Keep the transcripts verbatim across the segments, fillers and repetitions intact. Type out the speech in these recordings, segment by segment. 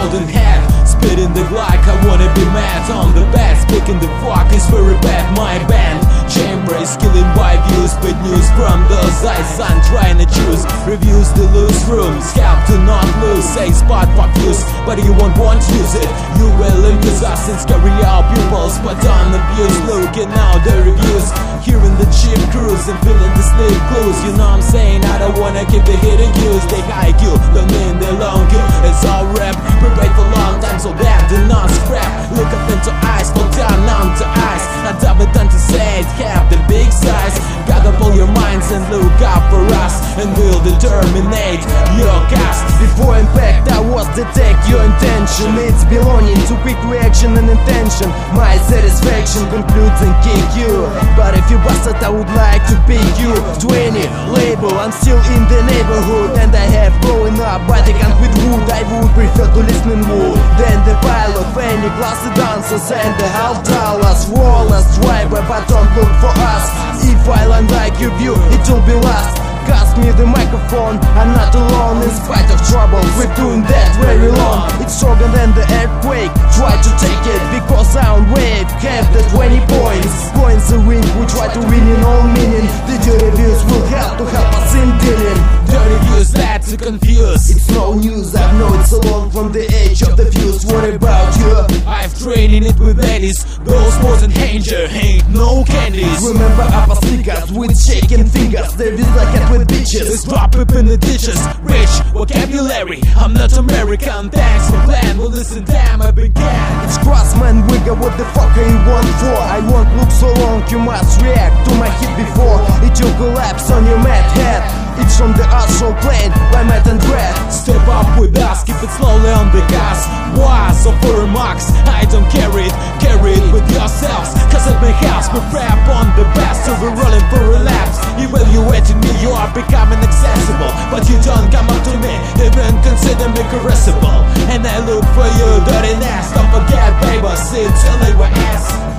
golden head, spitting the glide, I wanna be mad. On the bed, speaking the fuck is very bad. My band chamber is killing by views, but news from those eyes I'm trying to choose. Reviews the loose rooms, help to not lose. Say spot for views, but you won't want to use it. You will lose us and scary our pupils, but on the views, looking now the reviews, hearing the cheap crews and feeling the sleep clues. You know I'm saying, I don't wanna keep the hidden cues. They high Q, don't mean the long queue. It's all rap, prepared for long time, so that do not scrap. Look up into eyes, fall down onto ice. I dub it done to say it, have the big size. Gather all your minds and look out for us, and we'll determinate your cast. Before impact, I was detect your intention. It's belonging to quick reaction and intention. My satisfaction concludes and kick you. But if you bust it, I would like to pick you to any label. I'm still in the neighborhood, and I have grown up, but I can't with wood. I would prefer to listen in wood than the pile of any classy dancers and the half dollars. Wallers driver, but don't look for us. If I land like your view, it will be lost. Cast me the microphone, I'm not alone. In spite of trouble, we're doing that very long. It's stronger than the earthquake, try to take it, because sound wave have the twenty points. Points a ring, we try to win in all meaning. The dirty views will help to help us in dealing. Dirty views that to confuse. It's no news, I've known it so long from the age of the fuse. What about you? I've trained in it with ladies, those wasn't danger, ain't no candies. Remember upper sneakers with shaking fingers. There is like a with bitches. Let's drop it in the ditches. Rich vocabulary, I'm not American. Thanks for plan, well listen damn I began. It's Crossman Wigger, what the fuck are you want for? I won't look so long, you must react to my hit before it will collapse on your mad head. It's from the astral plane by Matt and Red. Step up with us, keep it slowly on the gas. Was of for remarks, I don't carry it. Carry it with yourselves, cause at my house we rap on the best. So we're rolling for a lapse. Evaluating me, you are becoming accessible, but you don't come up to me, even consider me caressable. And I look for you, dirty nasty. Don't forget, baby, sit till they were ass.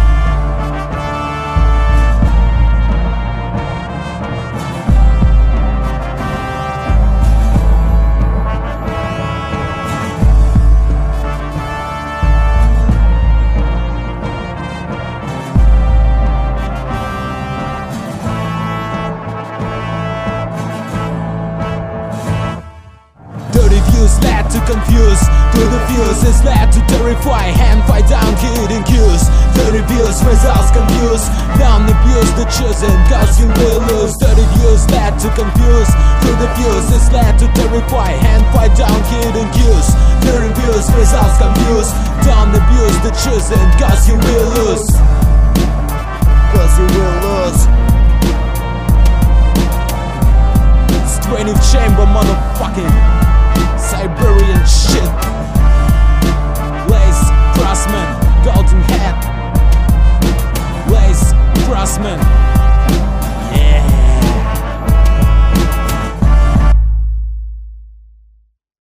Dirty views led to confuse, to the views is led to terrify, hand fight down hidden cues. Dirty views results confuse, down abuse the chosen, cause you will lose. Dirty views led to confuse, to the views is led to terrify, hand fight down hidden cues. Dirty views results confuse, down abuse the chosen, cause you will lose.